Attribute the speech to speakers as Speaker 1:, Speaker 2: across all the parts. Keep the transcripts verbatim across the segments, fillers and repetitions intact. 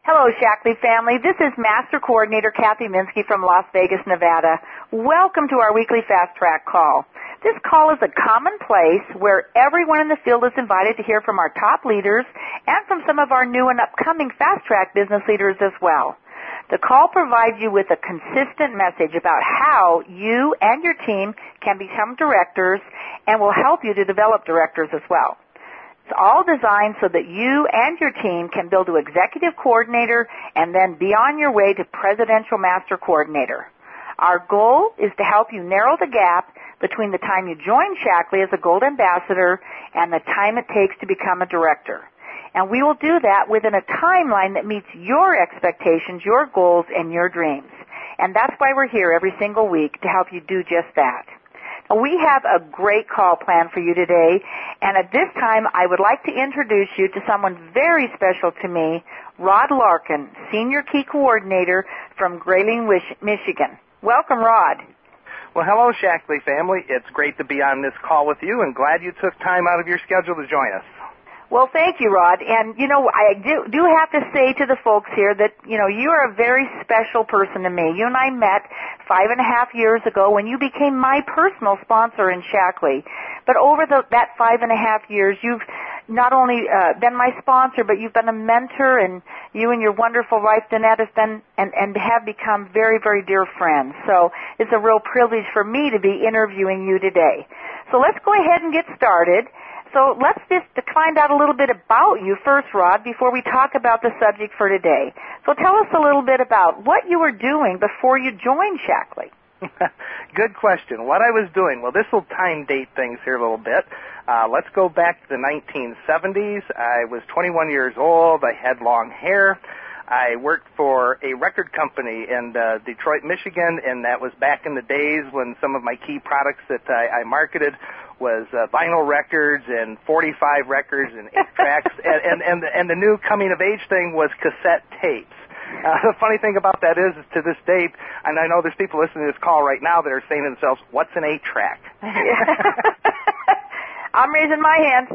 Speaker 1: Hello, Shaklee family. This is Master Coordinator Kathy Minsky from Las Vegas, Nevada. Welcome to our weekly Fast Track call. This call is a common place where everyone in the field is invited to hear from our top leaders and from some of our new and upcoming Fast Track business leaders as well. The call provides you with a consistent message about how you and your team can become directors and will help you to develop directors as well. It's all designed so that you and your team can build to executive coordinator and then be on your way to presidential master coordinator. Our goal is to help you narrow the gap between the time you join Shaklee as a gold ambassador and the time it takes to become a director. And we will do that within a timeline that meets your expectations, your goals, and your dreams. And that's why we're here every single week to help you do just that. We have a great call planned for you today, and at this time I would like to introduce you to someone very special to me, Rod Larkin, Senior Key Coordinator from Grayling, Michigan. Welcome, Rod.
Speaker 2: Well, hello, Shaklee family. It's great to be on this call with you, and glad you took time out of your schedule to join us.
Speaker 1: Well, thank you, Rod. And, you know, I do, do have to say to the folks here that, you know, you are a very special person to me. You and I met five and a half years ago when you became my personal sponsor in Shaklee. But over the, that five and a half years, you've not only uh, been my sponsor, but you've been a mentor, and you and your wonderful wife, Danette, have been and, and have become very, very dear friends. So it's a real privilege for me to be interviewing you today. So let's go ahead and get started. So let's just find out a little bit about you first, Rod, before we talk about the subject for today. So tell us a little bit about what you were doing before you joined Shaklee.
Speaker 2: Good question. What I was doing, well, this will time date things here a little bit. Uh, let's go back to the nineteen seventies. I was twenty-one years old. I had long hair. I worked for a record company in uh, Detroit, Michigan, and that was back in the days when some of my key products that I, I marketed was uh, vinyl records and forty-five records and eight tracks, and, and, and, and the new coming-of-age thing was cassette tapes. Uh, the funny thing about that is, is, to this date, and I know there's people listening to this call right now that are saying to themselves, what's an eight-track?
Speaker 1: I'm raising my hand.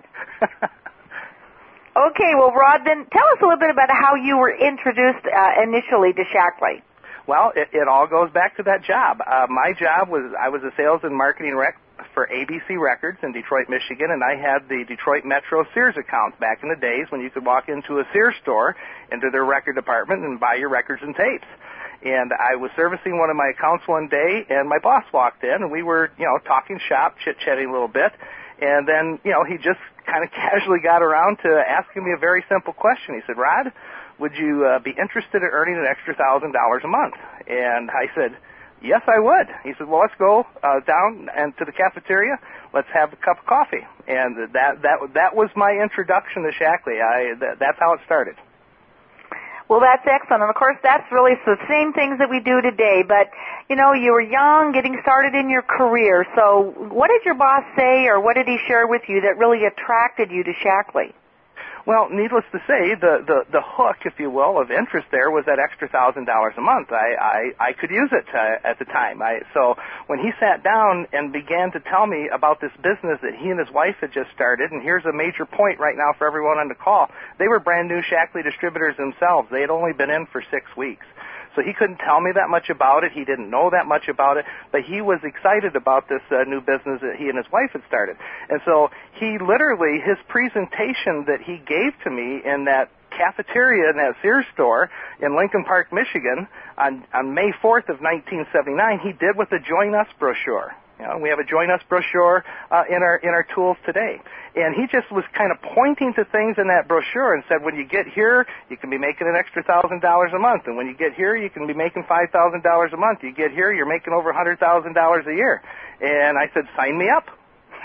Speaker 1: Okay, well, Rod, then tell us a little bit about how you were introduced uh, initially to Shaklee.
Speaker 2: Well, it, it all goes back to that job. Uh, my job was, I was a sales and marketing rec for A B C Records in Detroit, Michigan, and I had the Detroit Metro Sears account back in the days when you could walk into a Sears store, into their record department, and buy your records and tapes. And I was servicing one of my accounts one day, and my boss walked in, and we were, you know, talking shop, chit-chatting a little bit, and then, you know, he just kind of casually got around to asking me a very simple question. He said, Rod, would you uh, be interested in earning an extra one thousand dollars a month? And I said, yes, I would. He said, well, let's go uh, down and to the cafeteria. Let's have a cup of coffee. And that that that was my introduction to Shaklee. I that, that's how it started.
Speaker 1: Well, that's excellent. And, of course, that's really the same things that we do today. But, you know, you were young, getting started in your career. So what did your boss say, or what did he share with you that really attracted you to Shaklee?
Speaker 2: Well, needless to say, the, the, the hook, if you will, of interest there was that extra one thousand dollars a month. I, I, I could use it uh, at the time. I, so when he sat down and began to tell me about this business that he and his wife had just started, and here's a major point right now for everyone on the call, they were brand new Shaklee distributors themselves. They had only been in for six weeks. So he couldn't tell me that much about it. He didn't know that much about it, but he was excited about this uh, new business that he and his wife had started. And so he literally, his presentation that he gave to me in that cafeteria in that Sears store in Lincoln Park, Michigan, on, on May fourth of nineteen seventy-nine, he did with the Join Us brochure. You know, we have a Join Us brochure uh, in our in our tools today. And he just was kind of pointing to things in that brochure and said, when you get here, you can be making an extra one thousand dollars a month. And when you get here, you can be making five thousand dollars a month. You get here, you're making over one hundred thousand dollars a year. And I said, sign me up.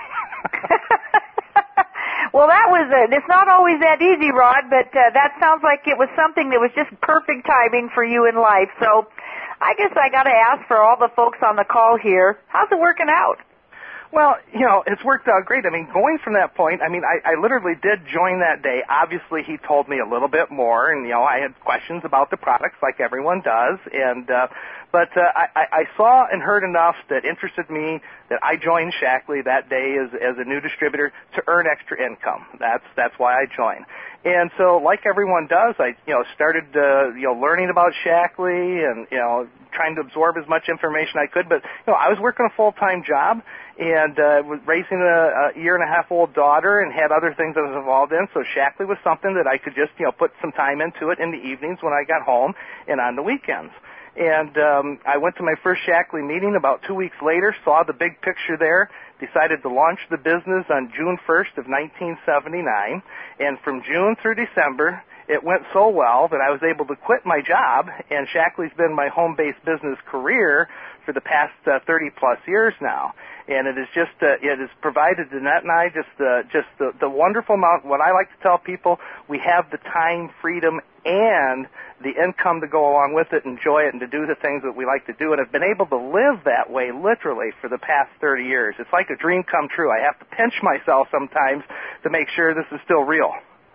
Speaker 1: Well, that was a, it's not always that easy, Rod, but uh, that sounds like it was something that was just perfect timing for you in life. So I guess I got to ask for all the folks on the call here, how's it working out?
Speaker 2: Well, you know, it's worked out great. I mean, going from that point, I mean, I, I literally did join that day. Obviously, he told me a little bit more, and, you know, I had questions about the products like everyone does, and, uh, but uh, I, I saw and heard enough that interested me that I joined Shaklee that day as, as a new distributor to earn extra income. That's, that's why I joined. And so, like everyone does, I, you know, started, uh, you know, learning about Shaklee and, you know, trying to absorb as much information I could. But, you know, I was working a full-time job and uh, was raising a, a year and a half old daughter and had other things I was involved in. So Shaklee was something that I could just, you know, put some time into it in the evenings when I got home and on the weekends. And um, I went to my first Shaklee meeting about two weeks later, saw the big picture there, decided to launch the business on June first of nineteen seventy-nine, and from June through December, it went so well that I was able to quit my job, and Shaklee's been my home-based business career for the past uh, thirty plus years now. And it is just, uh, it has provided Danette and I just, uh, just the, the wonderful amount. What I like to tell people, we have the time, freedom, and the income to go along with it, enjoy it, and to do the things that we like to do. And I've been able to live that way literally for the past thirty years. It's like a dream come true. I have to pinch myself sometimes to make sure this is still real.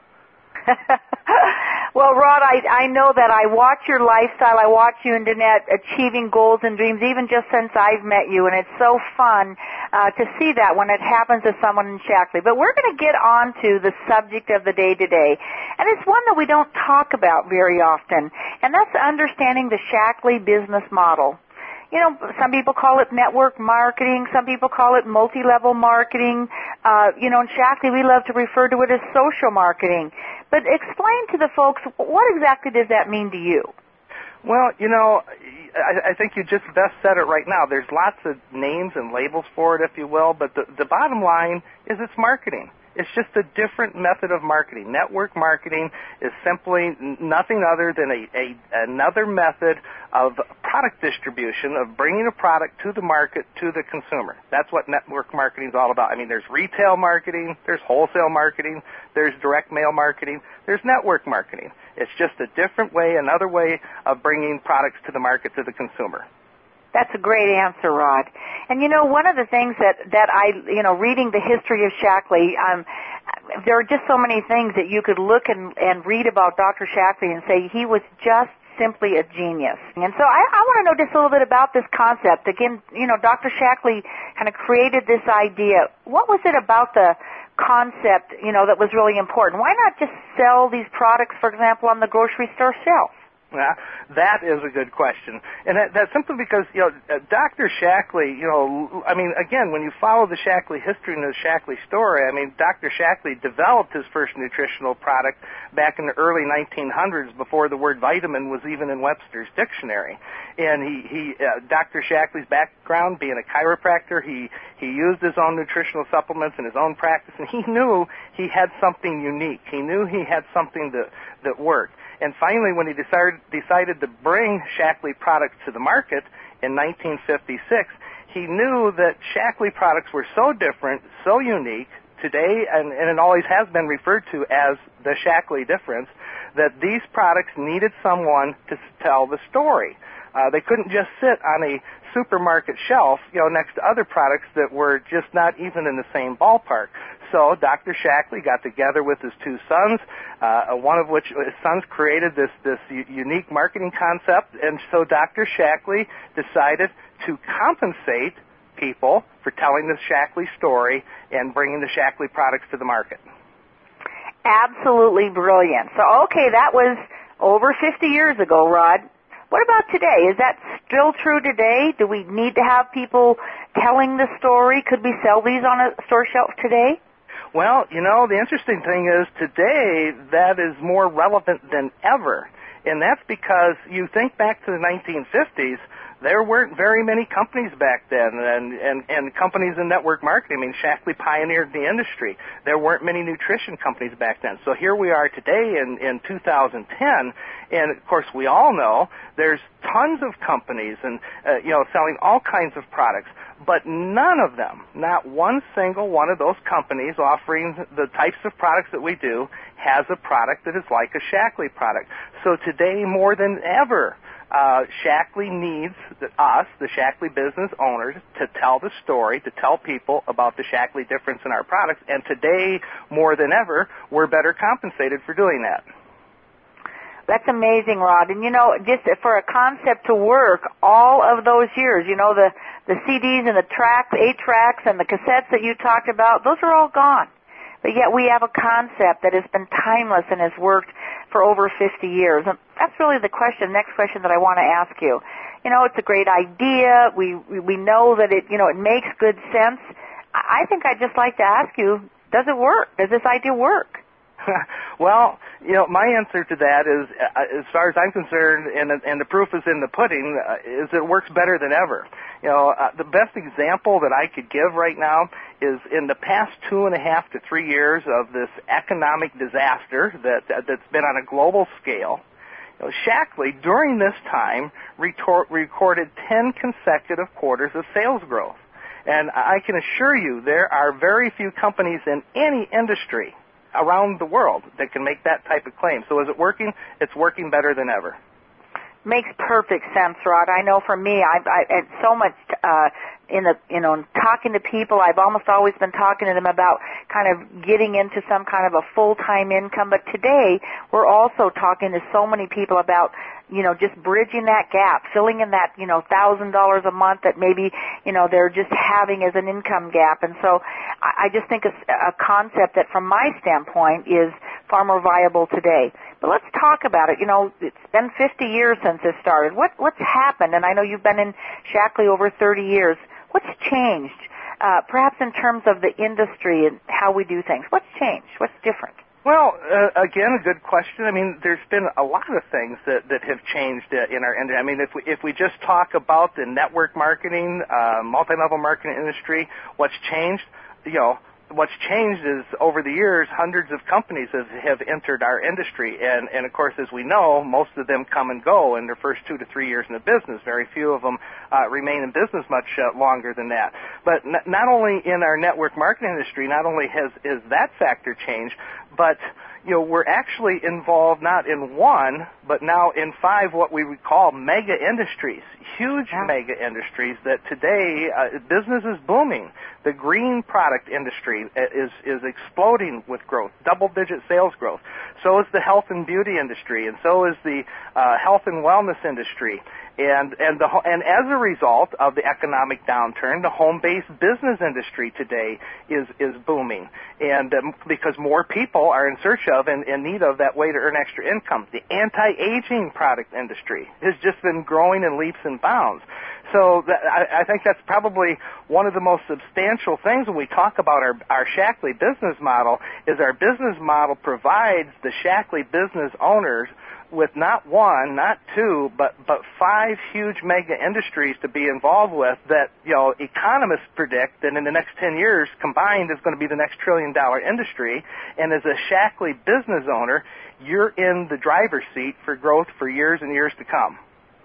Speaker 1: Well, Rod, I, I know that I watch your lifestyle. I watch you and Danette achieving goals and dreams even just since I've met you, and it's so fun uh, to see that when it happens to someone in Shaklee. But we're going to get on to the subject of the day today, and it's one that we don't talk about very often, and that's understanding the Shaklee business model. You know, some people call it network marketing. Some people call it multi-level marketing. Uh, you know, in Shaklee, we love to refer to it as social marketing. But explain to the folks, what exactly does that mean to you?
Speaker 2: Well, you know, I, I think you just best said it right now. There's lots of names and labels for it, if you will, but the, the bottom line is it's marketing. It's just a different method of marketing. Network marketing is simply nothing other than a, a another method of product distribution, of bringing a product to the market, to the consumer. That's what network marketing is all about. I mean, there's retail marketing, there's wholesale marketing, there's direct mail marketing, there's network marketing. It's just a different way, another way of bringing products to the market, to the consumer.
Speaker 1: That's a great answer, Rod. And you know, one of the things that, that I, you know, reading the history of Shaklee, um, there are just so many things that you could look and, and read about Doctor Shaklee and say he was just simply a genius. And so I, I want to know just a little bit about this concept. Again, you know, Doctor Shaklee kind of created this idea. What was it about the concept, you know, that was really important? Why not just sell these products, for example, on the grocery store shelf?
Speaker 2: Yeah, that is a good question. And that, that's simply because, you know, uh, Doctor Shaklee, you know, I mean, again, when you follow the Shaklee history and the Shaklee story, I mean, Doctor Shaklee developed his first nutritional product back in the early nineteen hundreds before the word vitamin was even in Webster's dictionary. And he, he uh, Doctor Shaklee's background being a chiropractor, he, he used his own nutritional supplements in his own practice, and he knew he had something unique. He knew he had something that, that worked. And finally, when he decided, decided to bring Shaklee products to the market in nineteen fifty-six, he knew that Shaklee products were so different, so unique today, and, and it always has been referred to as the Shaklee difference, that these products needed someone to tell the story. Uh, they couldn't just sit on a supermarket shelf, you know, next to other products that were just not even in the same ballpark. So Doctor Shaklee got together with his two sons, uh, one of which his sons created this this u- unique marketing concept, and so Doctor Shaklee decided to compensate people for telling the Shaklee story and bringing the Shaklee products to the market.
Speaker 1: Absolutely brilliant. So, okay, that was over fifty years ago, Rod. What about today? Is that still true today? Do we need to have people telling the story? Could we sell these on a store shelf today?
Speaker 2: Well, you know, the interesting thing is today that is more relevant than ever. And that's because you think back to the nineteen fifties, there weren't very many companies back then, and, and, and companies in network marketing. I mean, Shaklee pioneered the industry. There weren't many nutrition companies back then. So here we are today in, in two thousand ten, and of course we all know there's tons of companies and, uh, you know, selling all kinds of products. But none of them, not one single one of those companies offering the types of products that we do, has a product that is like a Shaklee product. So today, more than ever, uh, Shaklee needs the, us, the Shaklee business owners, to tell the story, to tell people about the Shaklee difference in our products. And today, more than ever, we're better compensated for doing that.
Speaker 1: That's amazing, Rod. And, you know, just for a concept to work all of those years, you know, the, the C Ds and the tracks, eight tracks and the cassettes that you talked about, those are all gone. But yet we have a concept that has been timeless and has worked for over fifty years. And that's really the question, next question that I want to ask you. You know, it's a great idea. We, we, we know that it, you know, it makes good sense. I think I'd just like to ask you, does it work? Does this idea work?
Speaker 2: Well, you know, my answer to that is, uh, as far as I'm concerned, and, and the proof is in the pudding, uh, is it works better than ever. You know, uh, the best example that I could give right now is in the past two and a half to three years of this economic disaster that uh, that's been on a global scale. You know, Shaklee, during this time, retor- recorded ten consecutive quarters of sales growth. And I can assure you there are very few companies in any industry around the world that can make that type of claim. So is it working? It's working better than ever.
Speaker 1: Makes perfect sense, Rod. I know for me, I've, I, it's so much uh, in the, you know, talking to people. I've almost always been talking to them about kind of getting into some kind of a full-time income. But today, we're also talking to so many people about, you know, just bridging that gap, filling in that, you know, one thousand dollars a month that maybe, you know, they're just having as an income gap. And so I, I just think it's a concept that, from my standpoint, is far more viable today. But let's talk about it. You know, it's been fifty years since this started. What, what's happened? And I know you've been in Shaklee over thirty years. What's changed, uh, perhaps in terms of the industry and how we do things? What's changed? What's different?
Speaker 2: Well, uh, again, a good question. I mean, there's been a lot of things that, that have changed uh, in our industry. I mean, if we, if we just talk about the network marketing, uh, multi-level marketing industry, what's changed, you know, what's changed is over the years, hundreds of companies have, have entered our industry. And, and, of course, as we know, most of them come and go in their first two to three years in the business. Very few of them uh, remain in business much uh, longer than that. But n- not only in our network marketing industry, not only has, has that factor changed, but you know, we're actually involved not in one, but now in five what we would call mega industries, huge yeah. mega industries that today uh, business is booming. The green product industry is is exploding with growth, double-digit sales growth. So is the health and beauty industry, and so is the uh, health and wellness industry. And and the and as a result of the economic downturn, the home-based business industry today is is booming, and um, because more people are in search of and in need of that way to earn extra income. The anti-aging product industry has just been growing in leaps and bounds. So that, I, I think that's probably one of the most substantial things when we talk about our our Shaklee business model. Is our business model provides the Shaklee business owners with not one, not two, but but five huge mega industries to be involved with that, you know, economists predict that in the next ten years combined is going to be the next trillion dollar industry. And as a Shaklee business owner, you're in the driver's seat for growth for years and years to come.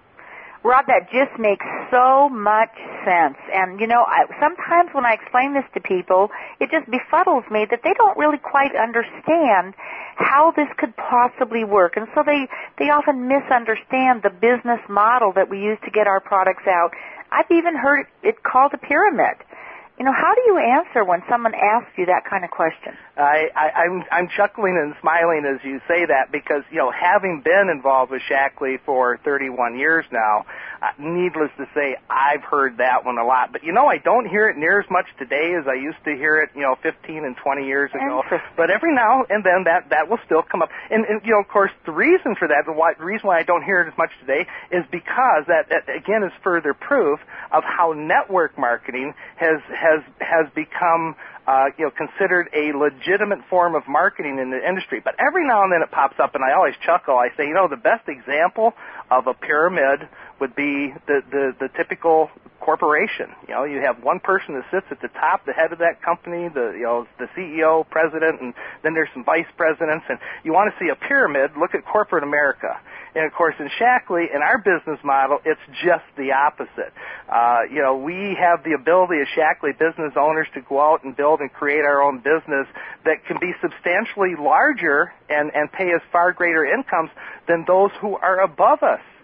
Speaker 1: Rod, that just makes so much sense. And, you know, I, sometimes when I explain this to people, it just befuddles me that they don't really quite understand how this could possibly work. And so they, they often misunderstand the business model that we use to get our products out. I've even heard it called a pyramid. You know, how do you answer when someone asks you that kind of question?
Speaker 2: I, I, I'm, I'm chuckling and smiling as you say that because, you know, having been involved with Shaklee for thirty-one years now, uh, needless to say, I've heard that one a lot. But, you know, I don't hear it near as much today as I used to hear it, you know, fifteen and twenty years ago. But every now and then that, that will still come up. And, and, you know, of course, the reason for that, the, why, the reason why I don't hear it as much today is because that, that again, is further proof of how network marketing has has has become uh, you know considered a legitimate form of marketing in the industry. But every now and then it pops up, and I always chuckle. I say, you know, the best example of a pyramid would be the the, the typical corporation. You know, you have one person that sits at the top, the head of that company, the you know the C E O, president, and then there's some vice presidents. And you want to see a pyramid? Look at corporate America. And, of course, in Shaklee, in our business model, it's just the opposite. Uh, you know, we have the ability as Shaklee business owners to go out and build and create our own business that can be substantially larger and, and pay us far greater incomes than those who are above us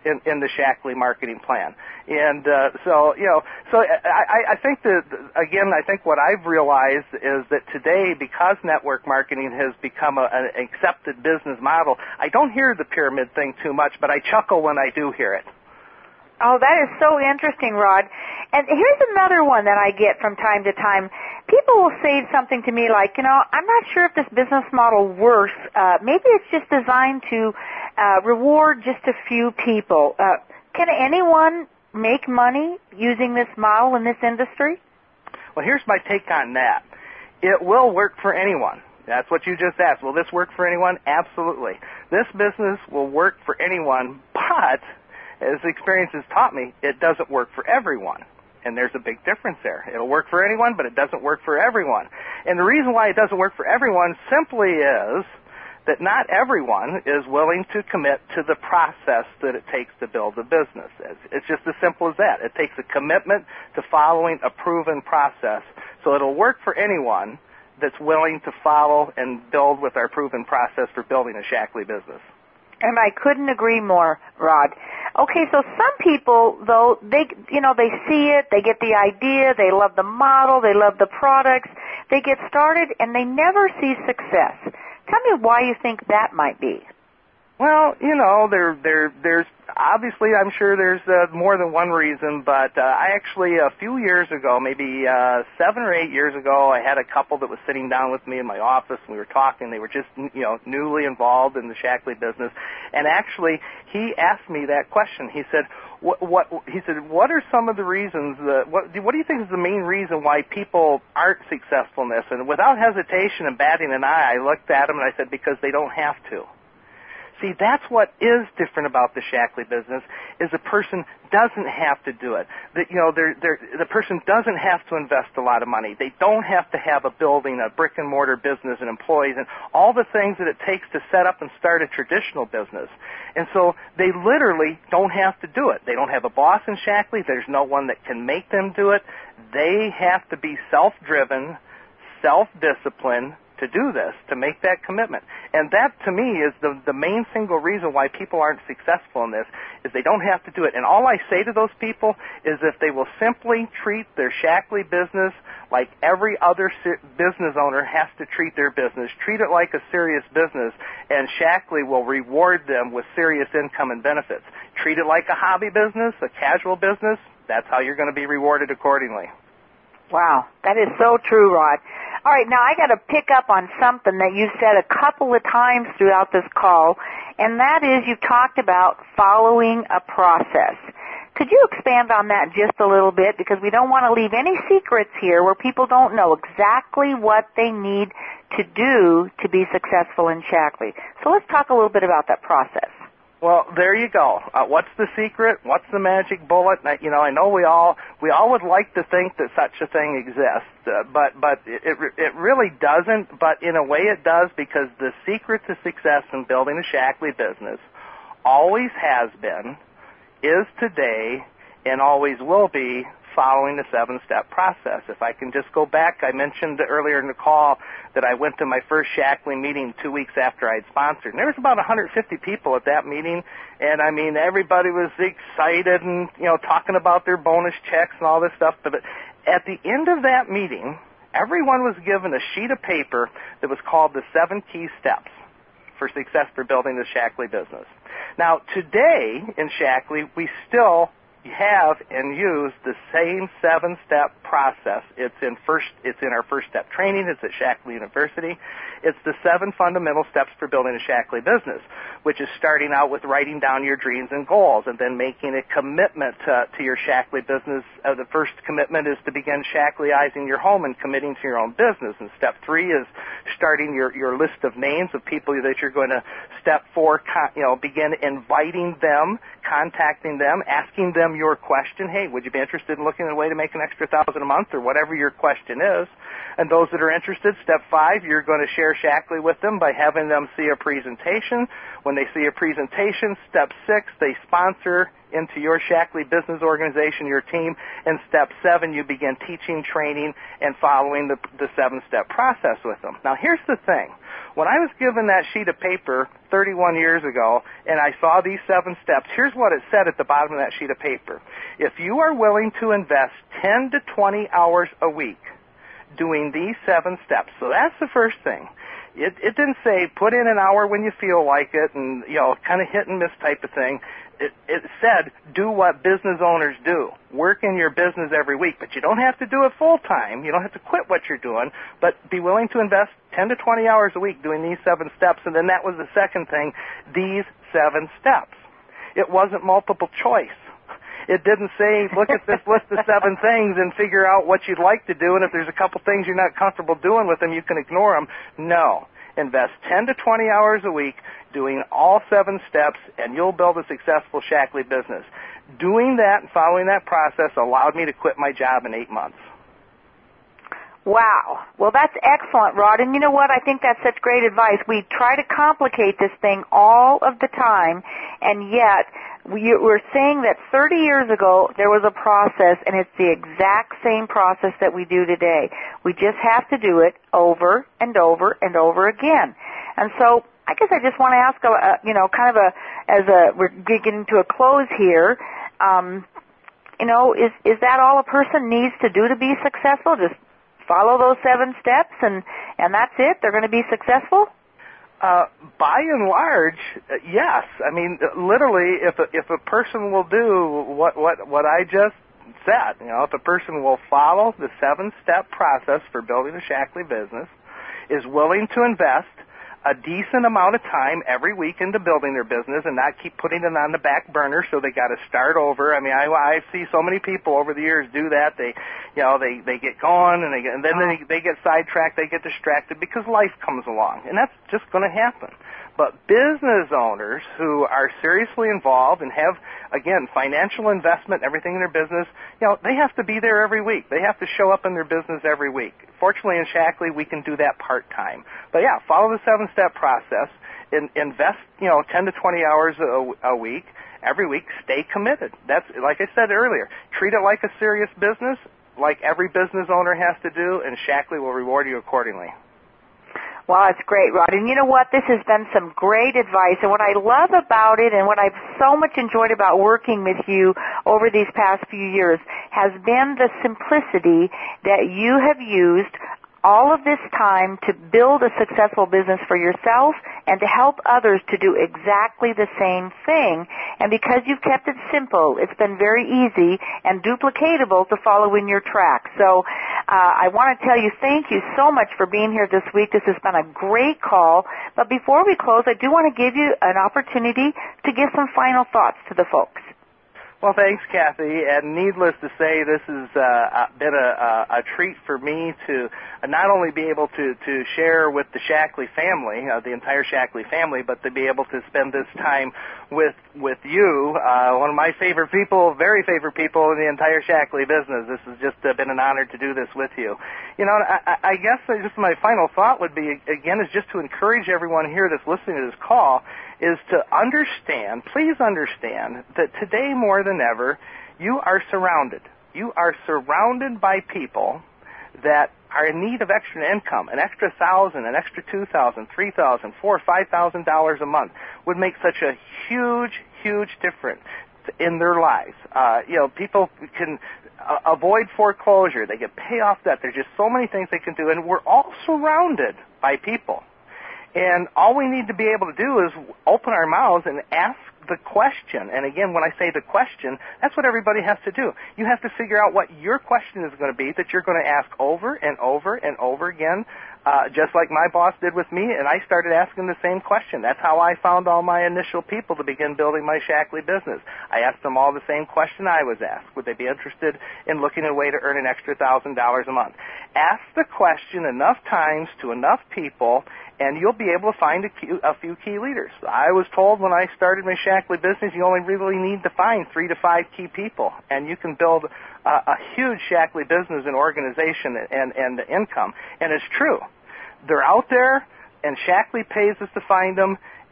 Speaker 2: in, in the Shaklee marketing plan. And uh, so, you know, so I, I think that, again, I think what I've realized is that today, because network marketing has become a, an accepted business model, I don't hear the pyramid thing too much, but I chuckle when I do hear it.
Speaker 1: Oh, that is so interesting, Rod. And here's another one that I get from time to time. People will say something to me like, you know, I'm not sure if this business model works. Uh, maybe it's just designed to uh, reward just a few people. Uh, can anyone make money using this model in this industry?
Speaker 2: Well, here's my take on that. It will work for anyone. That's what you just asked. Will this work for anyone? Absolutely. This business will work for anyone, but as experience has taught me, it doesn't work for everyone. And there's a big difference there. It'll work for anyone, but it doesn't work for everyone. And the reason why it doesn't work for everyone simply is that not everyone is willing to commit to the process that it takes to build a business. It's just as simple as that. It takes a commitment to following a proven process. So it'll work for anyone that's willing to follow and build with our proven process for building a Shaklee business.
Speaker 1: And I couldn't agree more, Rod. Okay, so some people, though, they, you know, they see it, they get the idea, they love the model, they love the products, they get started, and they never see success. Tell me why you think that might be.
Speaker 2: Well, you know, there, there, there's obviously, I'm sure there's uh, more than one reason, but uh, I actually a few years ago, maybe uh, seven or eight years ago, I had a couple that was sitting down with me in my office, and we were talking. They were just, you know, newly involved in the Shaklee business, and actually, he asked me that question. He said, "What? What?" He said, "What are some of the reasons? That, what, what do you think is the main reason why people aren't successful in this?" And without hesitation and batting an eye, I looked at him and I said, "Because they don't have to." See, that's what is different about the Shaklee business, is the person doesn't have to do it. The, you know, they're, they're, the person doesn't have to invest a lot of money. They don't have to have a building, a brick-and-mortar business, and employees, and all the things that it takes to set up and start a traditional business. And so they literally don't have to do it. They don't have a boss in Shaklee. There's no one that can make them do it. They have to be self-driven, self-disciplined, to do this, to make that commitment. And that, to me, is the, the main single reason why people aren't successful in this, is they don't have to do it. And all I say to those people is if they will simply treat their Shaklee business like every other business owner has to treat their business, treat it like a serious business, and Shaklee will reward them with serious income and benefits. Treat it like a hobby business, a casual business, that's how you're going to be rewarded accordingly.
Speaker 1: Wow, that is so true, Rod. All right, now I got to pick up on something that you said a couple of times throughout this call, and that is you talked about following a process. Could you expand on that just a little bit? Because we don't want to leave any secrets here where people don't know exactly what they need to do to be successful in Shaklee. So let's talk a little bit about that process.
Speaker 2: Well, there you go. Uh, what's the secret? What's the magic bullet? I, you know, I know we all we all would like to think that such a thing exists, uh, but but it, it it really doesn't. But in a way, it does, because the secret to success in building a Shaklee business always has been, is today, and always will be following the seven-step process. If I can just go back, I mentioned earlier in the call that I went to my first Shaklee meeting two weeks after I'd sponsored. And there was about one hundred fifty people at that meeting, and I mean, everybody was excited and, you know, talking about their bonus checks and all this stuff. But at the end of that meeting, everyone was given a sheet of paper that was called the seven key steps for success for building the Shaklee business. Now, today in Shaklee, we still have and use the same seven-step process. It's in first. It's in our first step training. It's at Shaklee University. It's the seven fundamental steps for building a Shaklee business, which is starting out with writing down your dreams and goals, and then making a commitment to, to your Shaklee business. Uh, the first commitment is to begin Shakleeizing your home and committing to your own business. And step three is starting your, your list of names of people that you're going to. Step four, you know, begin inviting them, contacting them, asking them your question. Hey, would you be interested in looking at a way to make an extra thousand a month, or whatever your question is? And those that are interested, step five, you're going to share Shaklee with them by having them see a presentation When they see a presentation, step six, they sponsor into your Shaklee business organization, your team, and step seven, you begin teaching, training, and following the, the seven-step process with them. Now, here's the thing. When I was given that sheet of paper thirty-one years ago, and I saw these seven steps, here's what it said at the bottom of that sheet of paper. If you are willing to invest ten to twenty hours a week doing these seven steps, so that's the first thing. It, it didn't say put in an hour when you feel like it and, you know, kind of hit and miss type of thing. It, it said do what business owners do. Work in your business every week, but you don't have to do it full time. You don't have to quit what you're doing, but be willing to invest ten to twenty hours a week doing these seven steps. And then that was the second thing, these seven steps. It wasn't multiple choice. It didn't say, look at this list of seven things and figure out what you'd like to do, and if there's a couple things you're not comfortable doing with them, you can ignore them. No. Invest ten to twenty hours a week doing all seven steps, and you'll build a successful Shaklee business. Doing that and following that process allowed me to quit my job in eight months.
Speaker 1: Wow. Well, that's excellent, Rod. And you know what? I think that's such great advice. We try to complicate this thing all of the time, and yet we, we're saying that thirty years ago there was a process, and it's the exact same process that we do today. We just have to do it over and over and over again. And so I guess I just want to ask, a, a, you know, kind of a, as a, we're getting to a close here, um, you know, is, is that all a person needs to do to be successful? Just follow those seven steps and, and that's it? They're going to be successful?
Speaker 2: Uh, by and large, uh, yes. I mean, literally, if a, if a person will do what, what, what I just said, you know, if a person will follow the seven-step process for building a Shaklee business, is willing to invest a decent amount of time every week into building their business and not keep putting it on the back burner, so they got to start over. I mean, I, I see so many people over the years do that. They, you know, they, they get going and, they get, and then they, they get sidetracked, they get distracted because life comes along, and that's just going to happen. But business owners who are seriously involved and have, again, financial investment, everything in their business, you know, they have to be there every week. They have to show up in their business every week. Fortunately, in Shaklee, we can do that part-time. But, yeah, follow the seven-step process. In, invest, you know, ten to twenty hours a, a week, every week. Stay committed. That's, like I said earlier, treat it like a serious business, like every business owner has to do, and Shaklee will reward you accordingly.
Speaker 1: Well, that's great, Rod. And you know what? This has been some great advice. And what I love about it and what I've so much enjoyed about working with you over these past few years has been the simplicity that you have used all of this time to build a successful business for yourself and to help others to do exactly the same thing. And because you've kept it simple, it's been very easy and duplicatable to follow in your track. So uh, I want to tell you thank you so much for being here this week. This has been a great call. But before we close, I do want to give you an opportunity to give some final thoughts to the folks.
Speaker 2: Well, thanks, Kathy. And needless to say, this has uh, been a, a, a treat for me to not only be able to, to share with the Shaklee family, uh, the entire Shaklee family, but to be able to spend this time with with you, uh, one of my favorite people, very favorite people in the entire Shaklee business. This has just uh, been an honor to do this with you. You know, I, I guess just my final thought would be, again, is just to encourage everyone here that's listening to this call is to understand, please understand, that today more than ever, you are surrounded. You are surrounded by people that are in need of extra income. An extra thousand, an extra two thousand, three thousand, four, five thousand dollars a month would make such a huge, huge difference in their lives. Uh, you know, people can uh, avoid foreclosure. They can pay off debt. There's just so many things they can do, and we're all surrounded by people. And all we need to be able to do is open our mouths and ask the question. And again, when I say the question, that's what everybody has to do. You have to figure out what your question is going to be that you're going to ask over and over and over again, uh, just like my boss did with me, and I started asking the same question. That's how I found all my initial people to begin building my Shaklee business. I asked them all the same question I was asked. Would they be interested in looking at a way to earn an extra one thousand dollars a month? Ask the question enough times to enough people, and you'll be able to find a, key, a few key leaders. I was told when I started my Shaklee business, you only really need to find three to five key people, and you can build a, a huge Shaklee business and organization and, and income. And it's true. They're out there, and Shaklee pays us to find them,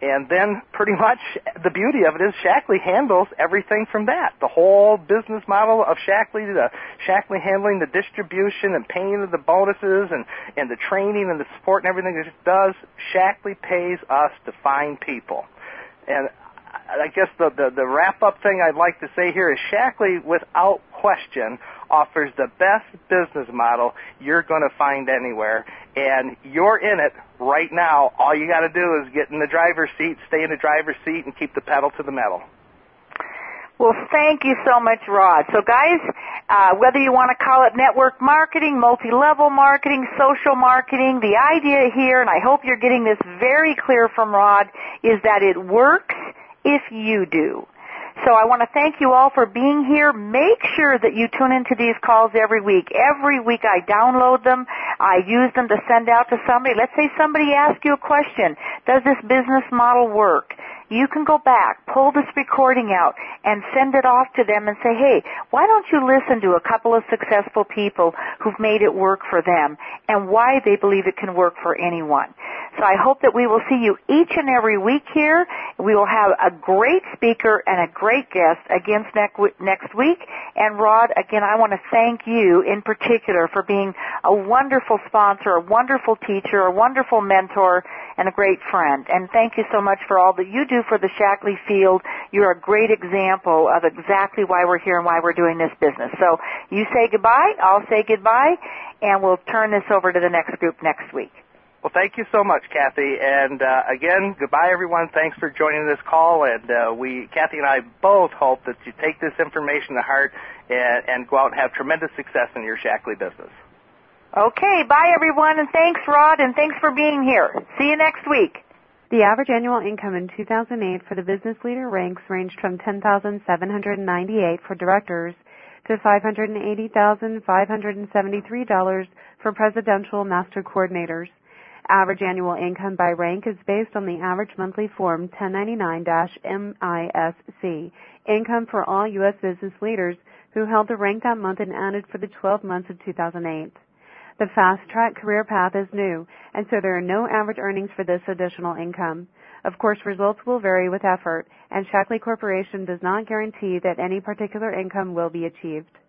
Speaker 2: And then pretty much the beauty of it is Shaklee handles everything from that. The whole business model of Shaklee, the Shaklee handling the distribution and paying of the bonuses and, and the training and the support and everything that it does, Shaklee pays us to find people. And I guess the, the, the wrap-up thing I'd like to say here is Shaklee, without question, offers the best business model you're going to find anywhere, and you're in it right now. All you got to do is get in the driver's seat, stay in the driver's seat, and keep the pedal to the metal.
Speaker 1: Well, thank you so much, Rod. So, guys, uh, whether you want to call it network marketing, multi-level marketing, social marketing, the idea here, and I hope you're getting this very clear from Rod, is that it works if you do. So I want to thank you all for being here. Make sure that you tune into these calls every week. Every week I download them. I use them to send out to somebody. Let's say somebody asks you a question. Does this business model work? You can go back, pull this recording out, and send it off to them and say, hey, why don't you listen to a couple of successful people who've made it work for them and why they believe it can work for anyone. So I hope that we will see you each and every week here. We will have a great speaker and a great guest again next week. And Rod, again, I want to thank you in particular for being a wonderful sponsor, a wonderful teacher, a wonderful mentor, and a great friend. And thank you so much for all that you do for the Shaklee field. You're a great example of exactly why we're here and why we're doing this business. So you say goodbye, I'll say goodbye, and we'll turn this over to the next group next week.
Speaker 2: Well, thank you so much, Kathy. And uh, again, goodbye, everyone. Thanks for joining this call. And uh, we, Kathy and I both hope that you take this information to heart and, and go out and have tremendous success in your Shaklee business.
Speaker 1: Okay, bye, everyone, and thanks, Rod, and thanks for being here. See you next week.
Speaker 3: The average annual income in two thousand eight for the business leader ranks ranged from ten thousand seven hundred ninety-eight dollars for directors to five hundred eighty thousand five hundred seventy-three dollars for presidential master coordinators. Average annual income by rank is based on the average monthly Form ten ninety-nine M I S C, income for all U S business leaders who held the rank that month and added for the twelve months of two thousand eight. The Fast Track career path is new, and so there are no average earnings for this additional income. Of course, results will vary with effort, and Shaklee Corporation does not guarantee that any particular income will be achieved.